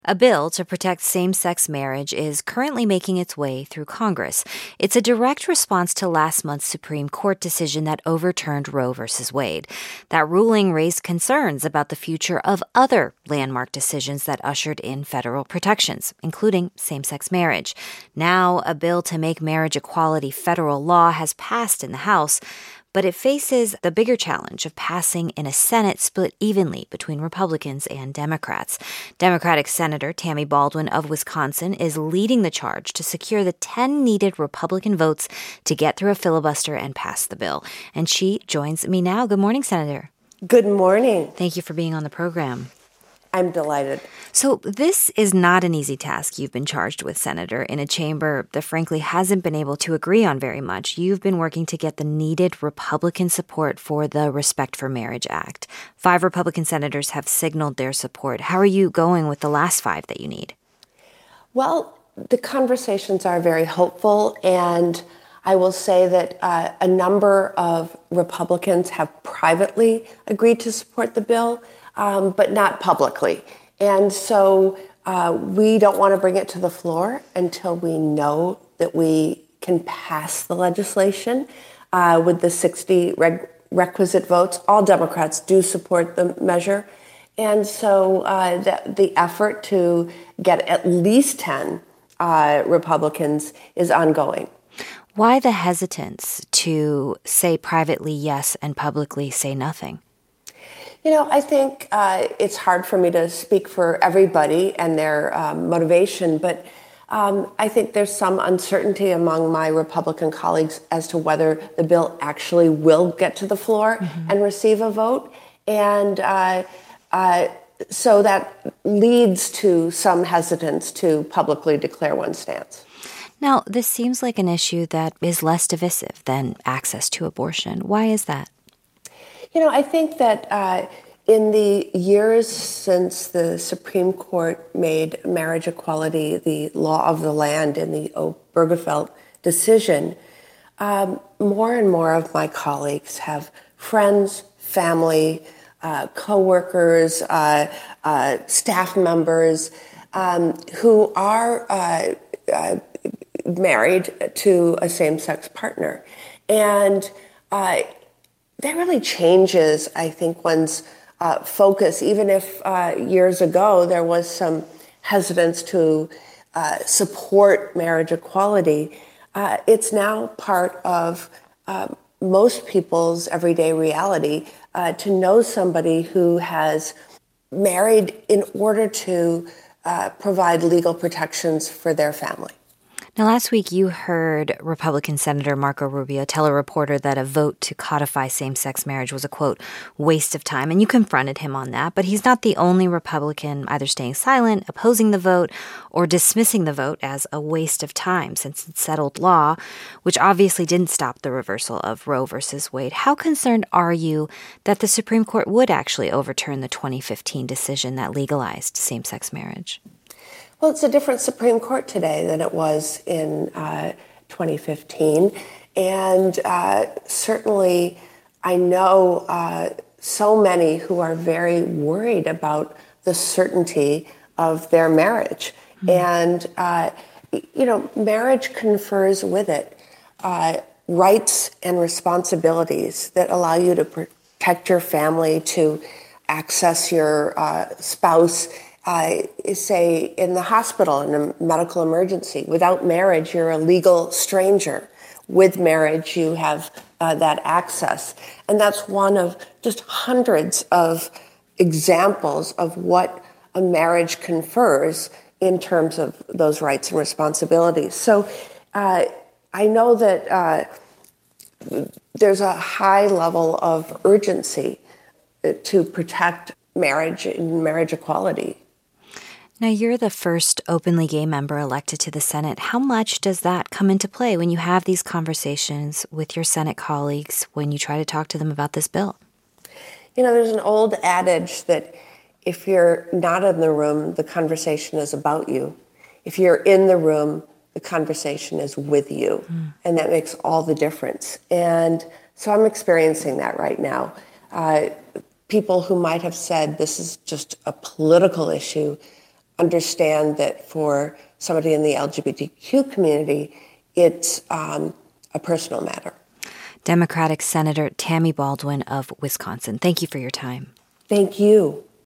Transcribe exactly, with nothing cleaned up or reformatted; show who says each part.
Speaker 1: A bill to protect same-sex marriage is currently making its way through Congress. It's a direct response to last month's Supreme Court decision that overturned Roe v. Wade. That ruling raised concerns about the future of other landmark decisions that ushered in federal protections, including same-sex marriage. Now, a bill to make marriage equality federal law has passed in the House, but it faces the bigger challenge of passing in a Senate split evenly between Republicans and Democrats. Democratic Senator Tammy Baldwin of Wisconsin is leading the charge to secure the ten needed Republican votes to get through a filibuster and pass the bill. And she joins me now. Good morning, Senator.
Speaker 2: Good morning.
Speaker 1: Thank you for being on the program.
Speaker 2: I'm delighted.
Speaker 1: So this is not an easy task you've been charged with, Senator, in a chamber that frankly hasn't been able to agree on very much. You've been working to get the needed Republican support for the Respect for Marriage Act. Five Republican senators have signaled their support. How are you going with the last five that you need?
Speaker 2: Well, the conversations are very hopeful, and I will say that uh, a number of Republicans have privately agreed to support the bill, um, but not publicly. And so uh, we don't want to bring it to the floor until we know that we can pass the legislation uh, with the sixty reg- requisite votes. All Democrats do support the measure. And so uh, the, the effort to get at least ten uh, Republicans is ongoing.
Speaker 1: Why the hesitance to say privately yes and publicly say nothing?
Speaker 2: You know, I think uh, it's hard for me to speak for everybody and their um, motivation, but um, I think there's some uncertainty among my Republican colleagues as to whether the bill actually will get to the floor mm-hmm. and receive a vote. And uh, uh, so that leads to some hesitance to publicly declare one's stance.
Speaker 1: Now, this seems like an issue that is less divisive than access to abortion. Why is that?
Speaker 2: You know, I think that uh, in the years since the Supreme Court made marriage equality the law of the land in the Obergefell decision, um, more and more of my colleagues have friends, family, uh, coworkers, uh, uh, staff members um, who are uh, uh, married to a same-sex partner. And uh, that really changes, I think, one's uh, focus, even if uh, years ago there was some hesitance to uh, support marriage equality. Uh, it's now part of uh, most people's everyday reality uh, to know somebody who has married in order to uh, provide legal protections for their family.
Speaker 1: Now, last week you heard Republican Senator Marco Rubio tell a reporter that a vote to codify same-sex marriage was a, quote, waste of time, and you confronted him on that. But he's not the only Republican either staying silent, opposing the vote, or dismissing the vote as a waste of time since it's settled law, which obviously didn't stop the reversal of Roe versus Wade. How concerned are you that the Supreme Court would actually overturn the twenty fifteen decision that legalized same-sex marriage?
Speaker 2: Well, it's a different Supreme Court today than it was in uh, twenty fifteen. And uh, certainly I know uh, so many who are very worried about the certainty of their marriage. Mm-hmm. And, uh, you know, marriage confers with it uh, rights and responsibilities that allow you to protect your family, to access your uh, spouse, Uh, say, in the hospital, in a medical emergency. Without marriage, you're a legal stranger. With marriage, you have uh, that access. And that's one of just hundreds of examples of what a marriage confers in terms of those rights and responsibilities. So uh, I know that uh, there's a high level of urgency to protect marriage and marriage equality.
Speaker 1: Now, you're the first openly gay member elected to the Senate. How much does that come into play when you have these conversations with your Senate colleagues, when you try to talk to them about this bill?
Speaker 2: You know, there's an old adage that if you're not in the room, the conversation is about you. If you're in the room, the conversation is with you. Mm. And that makes all the difference. And so I'm experiencing that right now. Uh, people who might have said this is just a political issue understand that for somebody in the L G B T Q community, it's um, a personal matter.
Speaker 1: Democratic Senator Tammy Baldwin of Wisconsin, thank you for your time.
Speaker 2: Thank you.